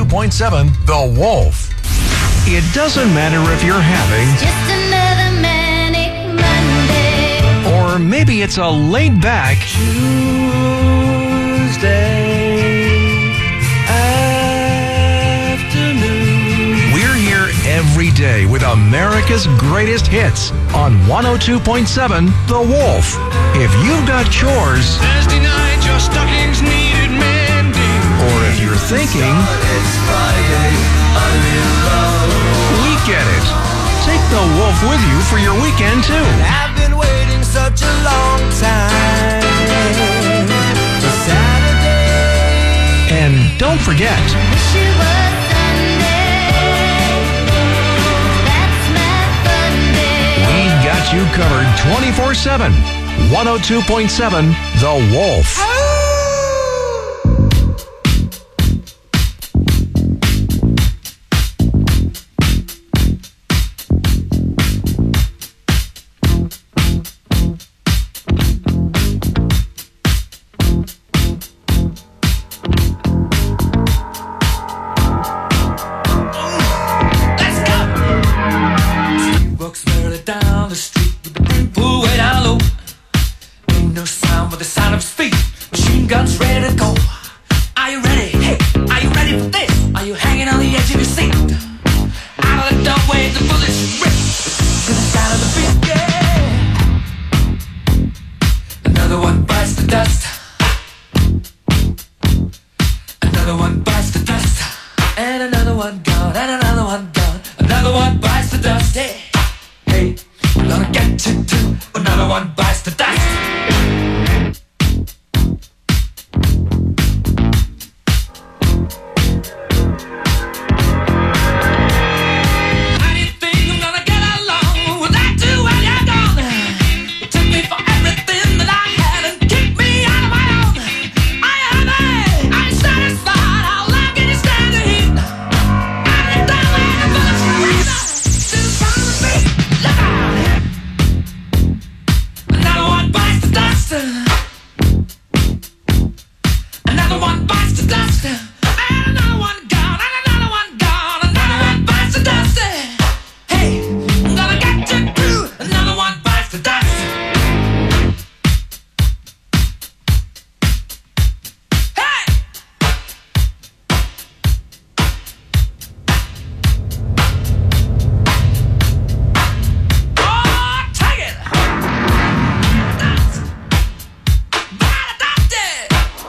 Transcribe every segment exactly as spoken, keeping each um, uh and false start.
point seven The Wolf. It doesn't matter if you're having Just another manic Monday. or maybe it's a laid-back Tuesday afternoon. We're here every day with America's greatest hits on one oh two point seven The Wolf. If you've got chores, Thursday night, your stockings needed mending. or if you're thinking, It's Friday, I'm in love. we get it. Take The Wolf with you for your weekend too. I've been waiting such a long time for Saturday. And don't forget, Wish it was Sunday. That's my fun day. we've got you covered twenty-four seven. one oh two point seven The Wolf. Let's go! Steve walks merrily down the street with the brim pulled way down low. Ain't no sound but the sound of his feet. Machine guns ready to go. Are you ready? Hey, are you ready for this? Are you hanging on the edge of your seat? Out of the doorway, the bullets rip to the sound of the beat. Yeah. Another one bites the dust. Another one bites the dust. And another one gone. And another one gone. Another one bites the dust. Hey, hey, I'm gonna get you too. Another one bites the dust. How do you think I'm gonna get along without you when you're gone? You took me for everything that I had and kicked me out of my own. I am I'm satisfied. How long can you stand the heat? Out of the doorway, the bullets rain up to the sound of the beat. Look out! Another one bites the dust. Another one bites the dust. And another one gone. And another one gone. Another one bites the dust. Hey, I'm gonna get you too. Another one bites the dust. Hey! Oh, take it! Dust. Gotta dust it!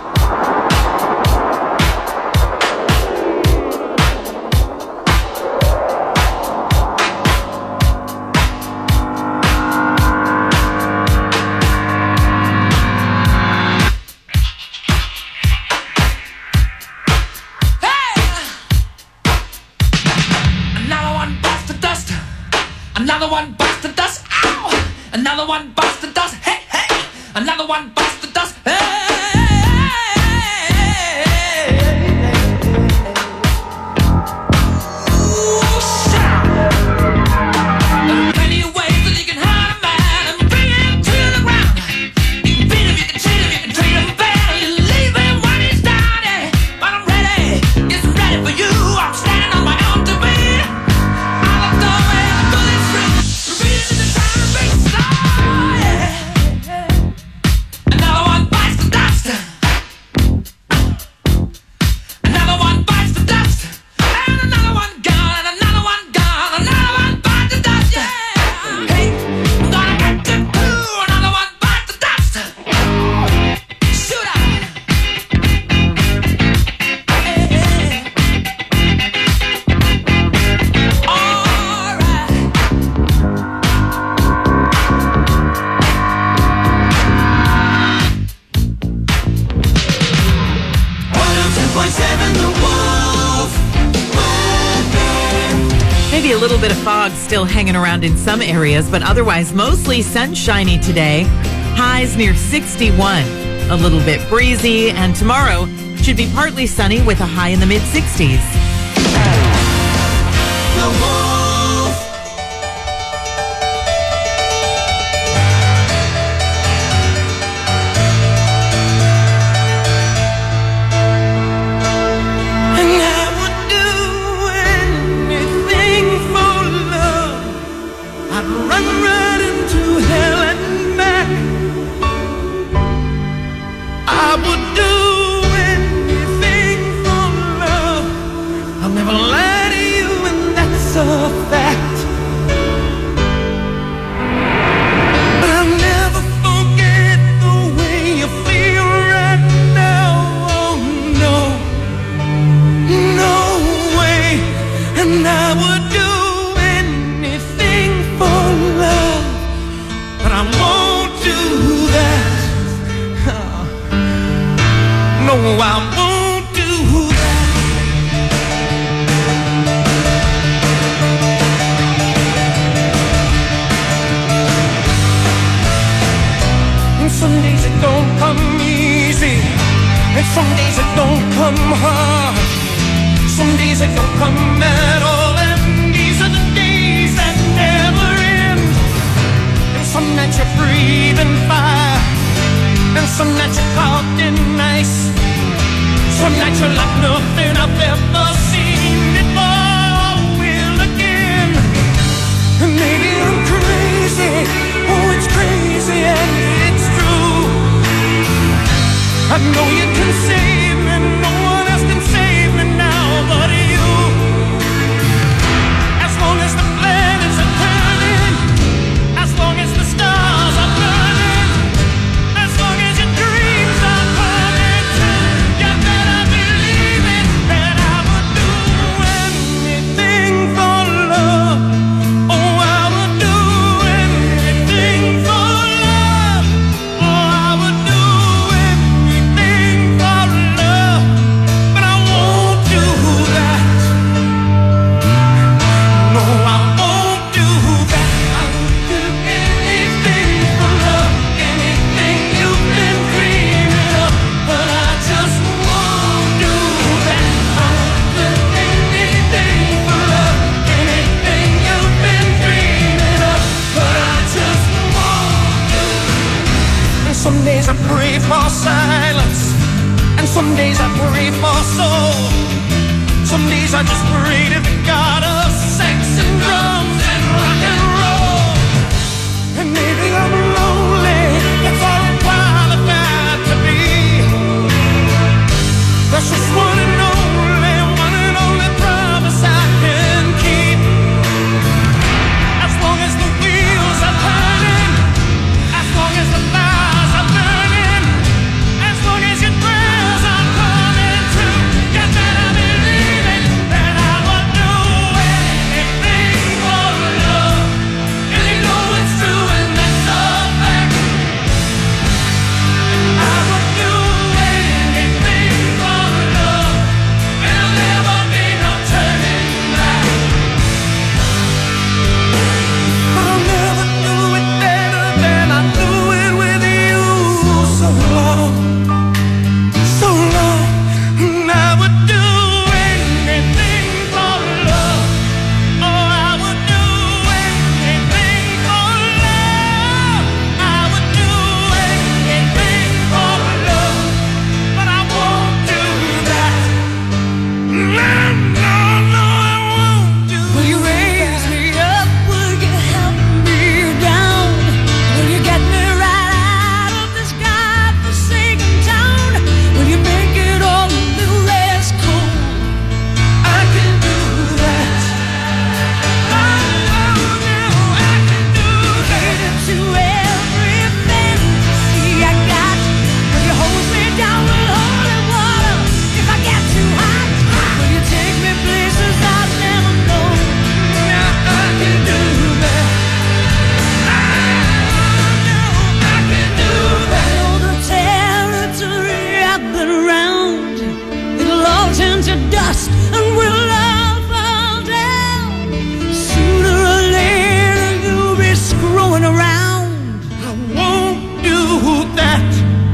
Hey! Another one bites the dust. Another one bites the dust. Ow! Another one bites the dust. Hey, hey! Another one bites the dust. Hey! Ooh, shout! There are plenty of ways that you can hurt a man and bring him to the ground. You can beat him, you can cheat him, you can treat him bad, you leave him when he's down. Yeah. But I'm ready, yes, I'm ready for you. I'm standing on my own to be. Out of the way, the bullets rip, repeating the sound of beat. Oh, yeah. Another one bites the dust. Another one bites the dust. And another one gone. And another one gone. Another one bites the dust. Yeah. Hey, I'm gonna get you too. Another one bites the dust. Shoot out. Hey, hey. All right. one oh two point seven The Wolf. Maybe a little bit of fog still hanging around in some areas, but otherwise mostly sunshiny today. Highs near sixty-one. A little bit breezy, and tomorrow should be partly sunny with a high in the mid sixties. The Wolf. And I would do Some days it don't come hard, some days it don't come at all, and these are the days that never end. And some nights you're breathing fire, and some nights you're caught in ice. Some nights you're like nothing I've ever seen before, will again. And maybe I'm crazy, oh it's crazy and it's true. I know you can save me, no one else can save me now but you. As long as the planets are turning, as long as the stars are burning, as long as your dreams are coming true, you better believe it, that I would do anything for love. Oh, I would do anything for love. Oh, I would do anything for love. But I won't do that. No, I won't do that. I would do anything for love, anything you've been dreaming of. But I just won't do that. I would do anything for love, anything you've been dreaming of. But I just won't do that. And some days I pray for silence, and some days I pray for soul. Some days I just pray to the God of sex and drums and rock and roll. And maybe I'm lonely, that's all I'm qualified to be. That's just one and only, one and only promise I can keep. As long as the wheels are turning, as long as the fires are burning, as long as your prayers are coming true, you better believe it, that I would do anything for love. And you know it's true and that's a fact. I would do anything for love. There'll never be no turning back. But I'll never do it better than I do it with you. So long, so long, and I would do anything for love. Oh, I would do anything for love. I would do anything for love, but I won't do that. No, no, no, I won't do that. Will you raise me up? Will you help me down? Will you get me right out of this godforsaken town? Will you make it all a little less cold? I can do that. Oh, oh, no, I can do that. To every fantasy I got, will you hold me down with holy water if I get too hot? Will you take me places I've never known? Now I can do that. I know I can do that. I know the territory I've been around, it'll all turn to dust and we'll all fall down. Sooner or later you'll be screwing around. I won't do that.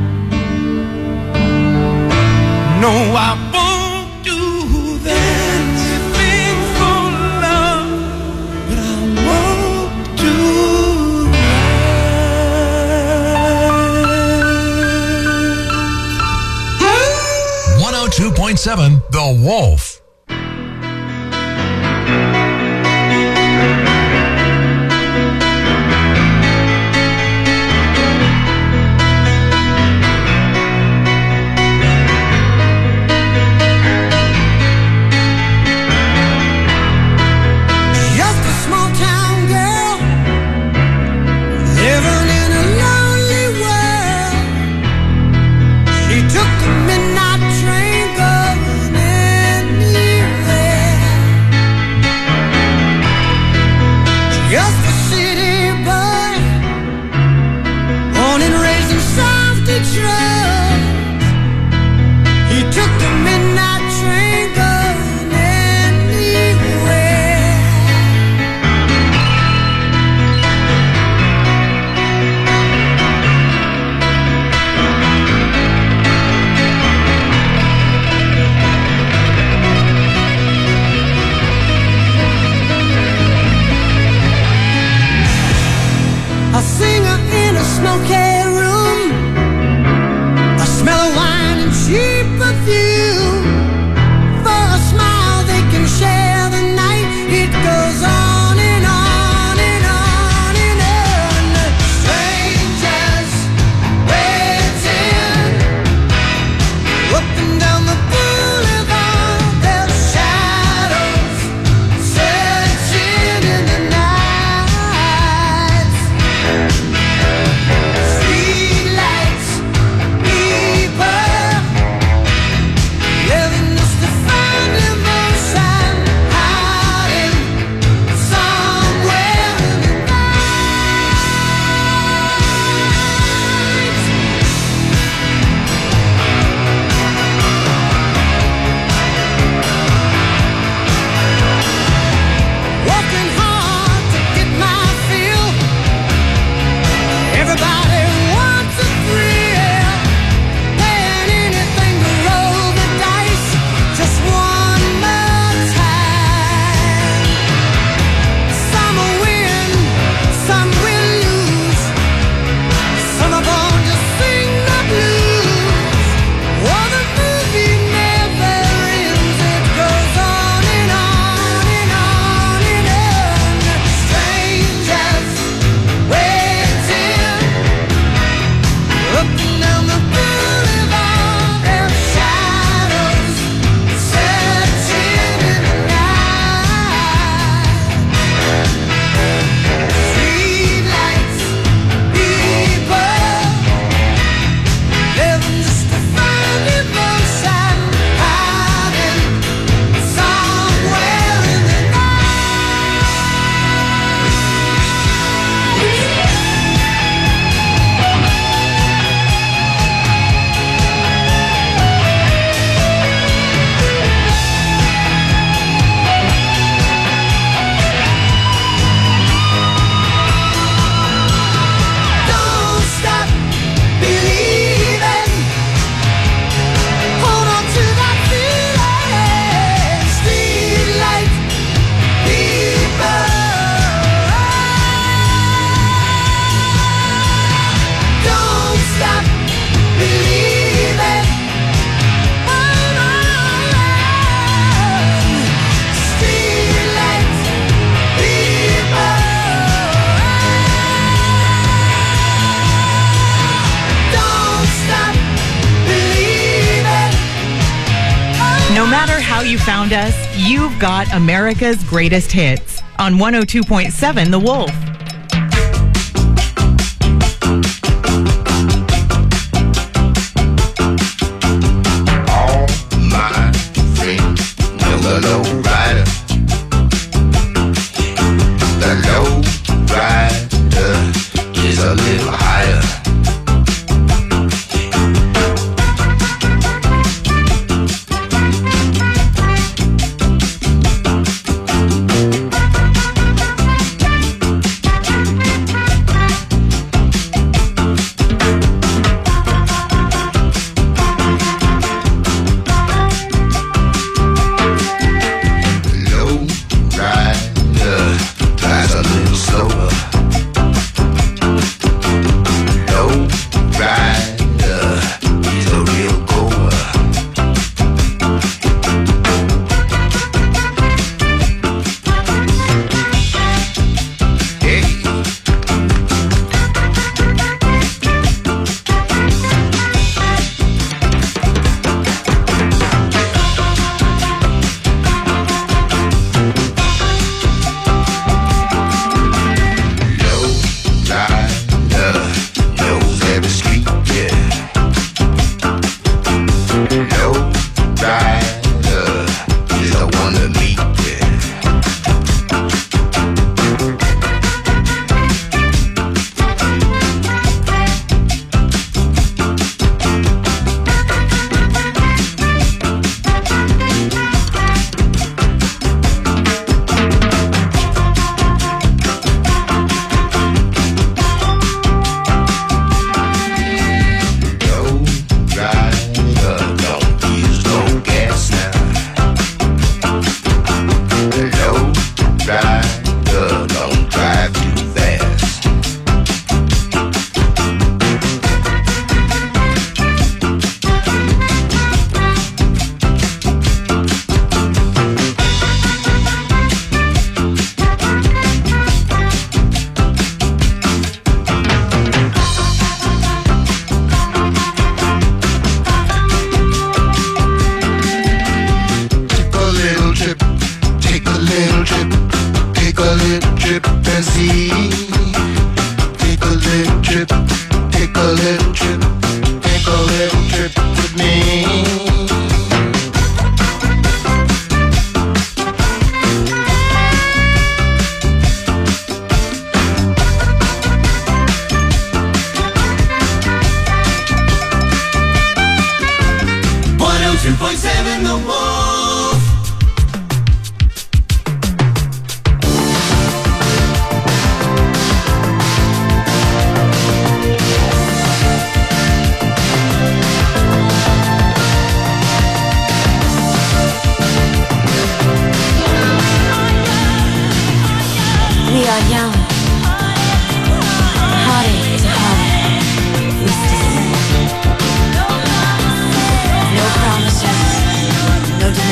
No, I won't do that. Anything for love, but I won't do that. one oh two point seven The Wolf. Just a small town girl living in a lonely world. She took the midnight train going anywhere. matter how you found us, you've got America's greatest hits on one oh two point seven The Wolf. All my friends know the low rider. The low rider is a little higher. No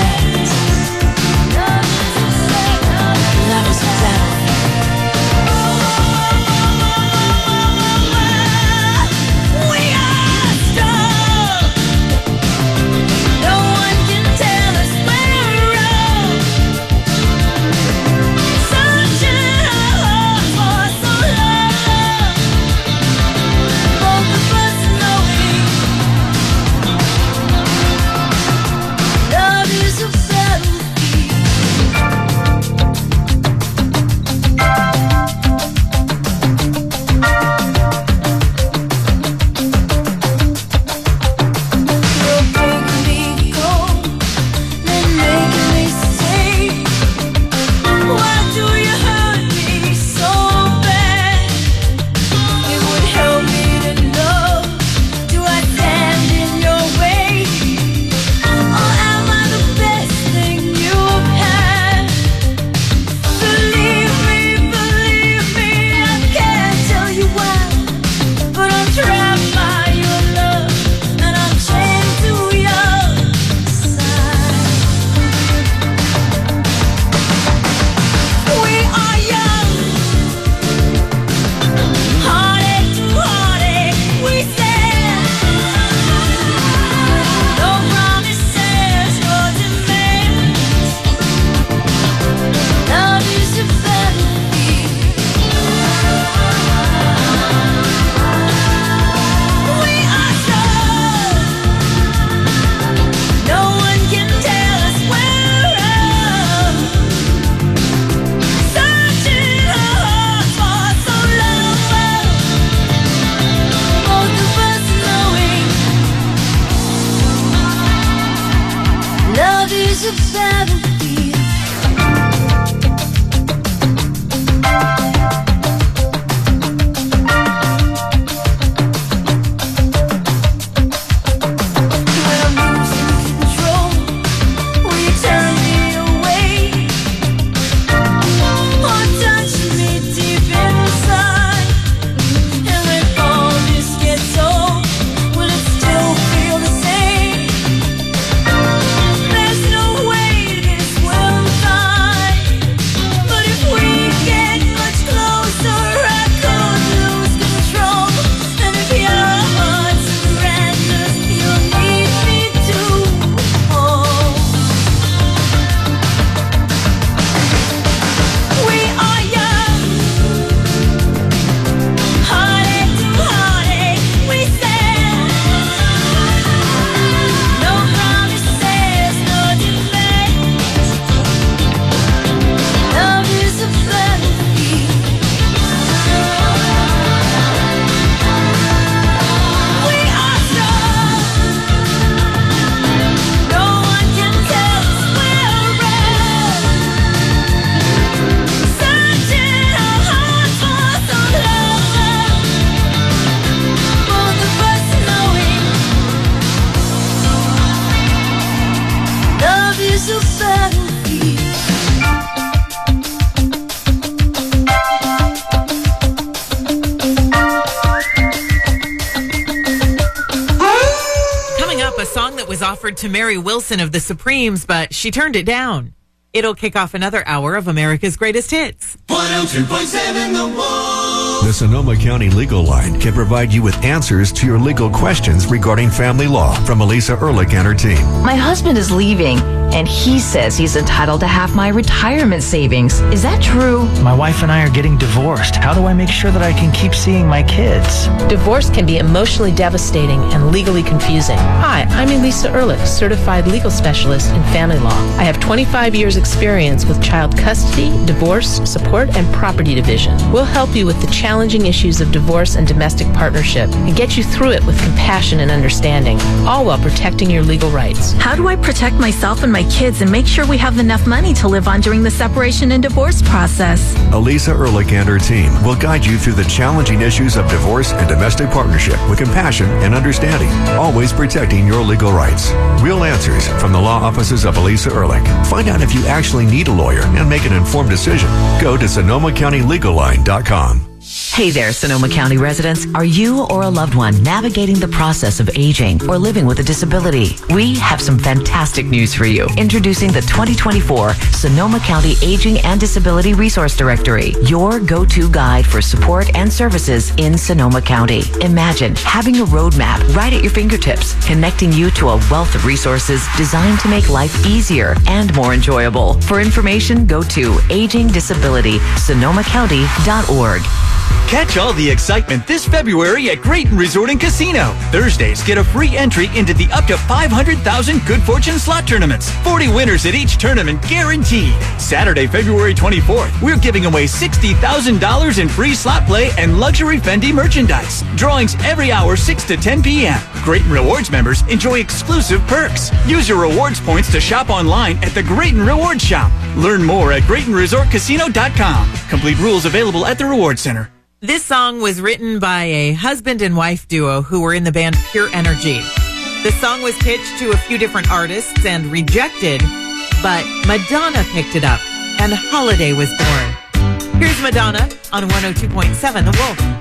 was offered to Mary Wilson of the Supremes, but she turned it down. It'll kick off another hour of America's Greatest Hits. one oh two point seven The Wolf. The Sonoma County Legal Line can provide you with answers to your legal questions regarding family law from Elisa Ehrlich and her team. My husband is leaving, and he says he's entitled to half my retirement savings. Is that true? My wife and I are getting divorced. How do I make sure that I can keep seeing my kids? Divorce can be emotionally devastating and legally confusing. Hi, I'm Elisa Ehrlich, certified legal specialist in family law. I have twenty-five years experience with child custody, divorce, support, and property division. We'll help you with the challenging issues of divorce and domestic partnership and get you through it with compassion and understanding, all while protecting your legal rights. How do I protect myself and my kids and make sure we have enough money to live on during the separation and divorce process? Elisa Ehrlich and her team will guide you through the challenging issues of divorce and domestic partnership with compassion and understanding, always protecting your legal rights. Real answers from the law offices of Elisa Ehrlich. Find out if you actually need a lawyer and make an informed decision. Go to Sonoma County Legal Line dot com. Hey there, Sonoma County residents. Are you or a loved one navigating the process of aging or living with a disability? We have some fantastic news for you. Introducing the twenty twenty-four Sonoma County Aging and Disability Resource Directory, your go-to guide for support and services in Sonoma County. Imagine having a roadmap right at your fingertips, connecting you to a wealth of resources designed to make life easier and more enjoyable. For information, go to aging disability sonoma county dot org. Catch all the excitement this February at Grayton Resort and Casino. Thursdays get a free entry into the up to five hundred thousand Good Fortune slot tournaments. forty winners at each tournament guaranteed. Saturday, February twenty-fourth, we're giving away sixty thousand dollars in free slot play and luxury Fendi merchandise. Drawings every hour, six to ten p.m. Grayton Rewards members enjoy exclusive perks. Use your rewards points to shop online at the Grayton Rewards Shop. Learn more at Grayton Resort Casino dot com. Complete rules available at the Rewards Center. This song was written by a husband and wife duo who were in the band Pure Energy. The song was pitched to a few different artists and rejected, but Madonna picked it up and Holiday was born. Here's Madonna on one oh two point seven The Wolf.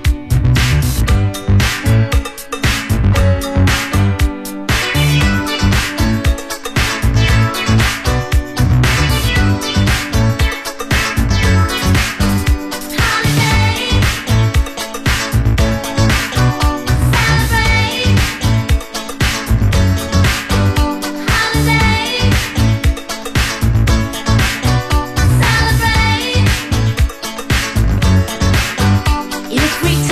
If we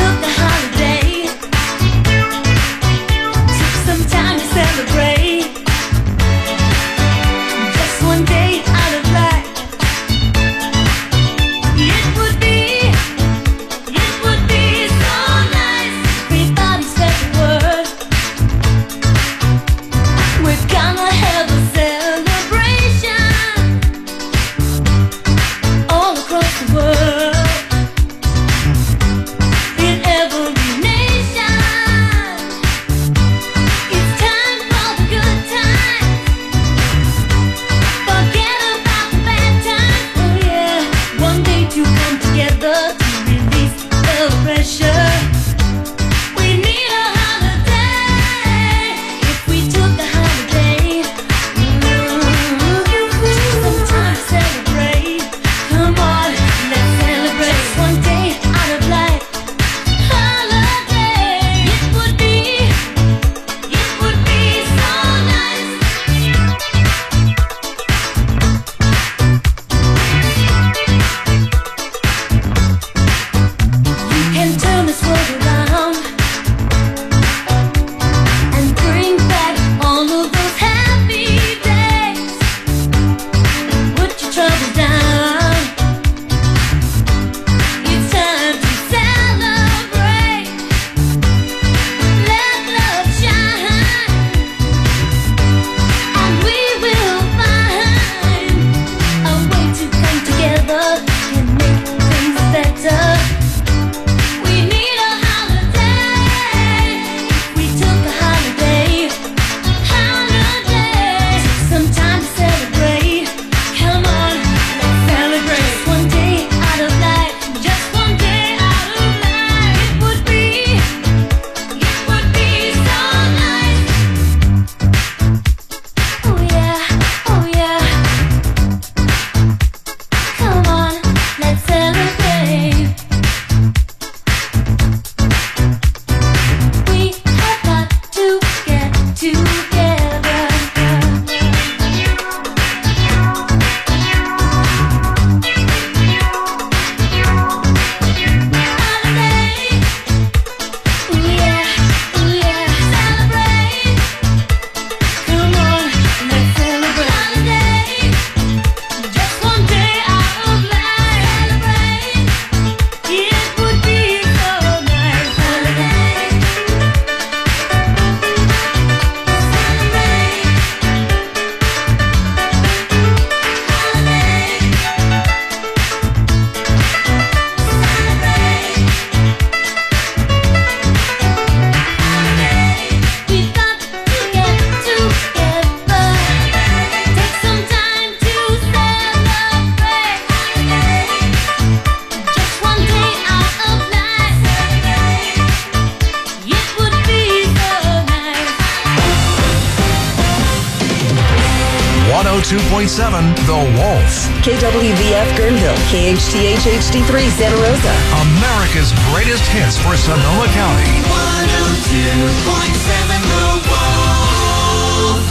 two point seven The Wolf. K W V F Guerneville, K H T H H D three Santa Rosa. America's greatest hits for Sonoma County. one oh two point seven The Wolf.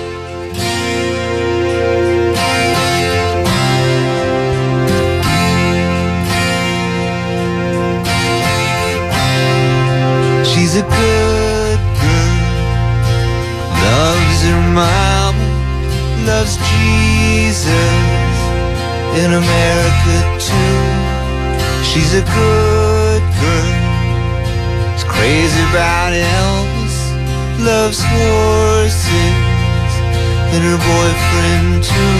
She's a good girl, loves her mama, loves Jesus, in America too. She's a good girl, is crazy about Elvis, loves horses, and her boyfriend too.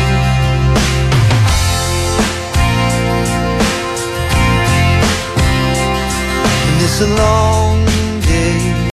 And it's a long